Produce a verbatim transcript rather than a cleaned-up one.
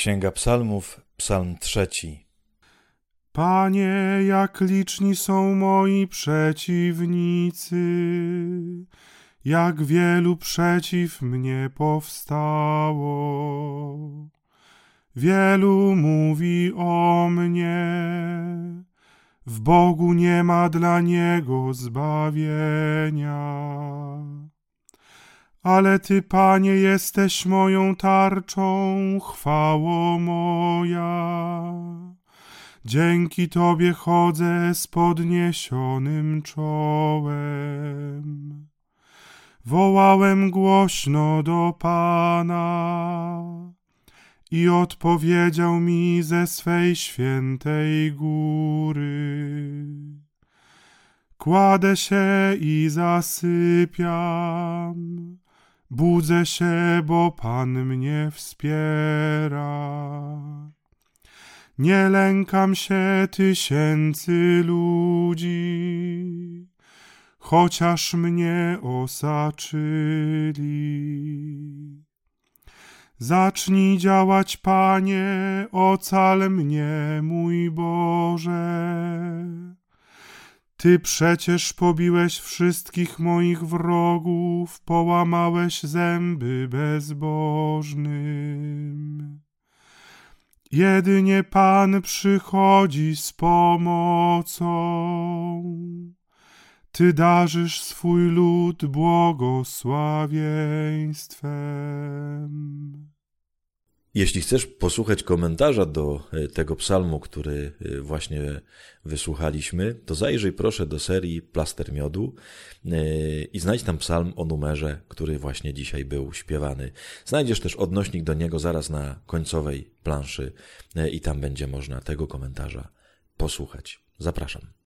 Księga Psalmów, Psalm trzeci. Panie, jak liczni są moi przeciwnicy, jak wielu przeciw mnie powstało. Wielu mówi o mnie, w Bogu nie ma dla niego zbawienia. Ale Ty, Panie, jesteś moją tarczą, chwało moja. Dzięki Tobie chodzę z podniesionym czołem. Wołałem głośno do Pana i odpowiedział mi ze swej świętej góry. Kładę się i zasypiam, budzę się, bo Pan mnie wspiera. Nie lękam się tysięcy ludzi, chociaż mnie osaczyli. Zacznij działać, Panie, ocal mnie, mój Boże. Ty przecież pobiłeś wszystkich moich wrogów, połamałeś zęby bezbożnym. Jedynie Pan przychodzi z pomocą. Ty darzysz swój lud błogosławieństwem. Jeśli chcesz posłuchać komentarza do tego psalmu, który właśnie wysłuchaliśmy, to zajrzyj proszę do serii Plaster Miodu i znajdź tam psalm o numerze, który właśnie dzisiaj był śpiewany. Znajdziesz też odnośnik do niego zaraz na końcowej planszy i tam będzie można tego komentarza posłuchać. Zapraszam.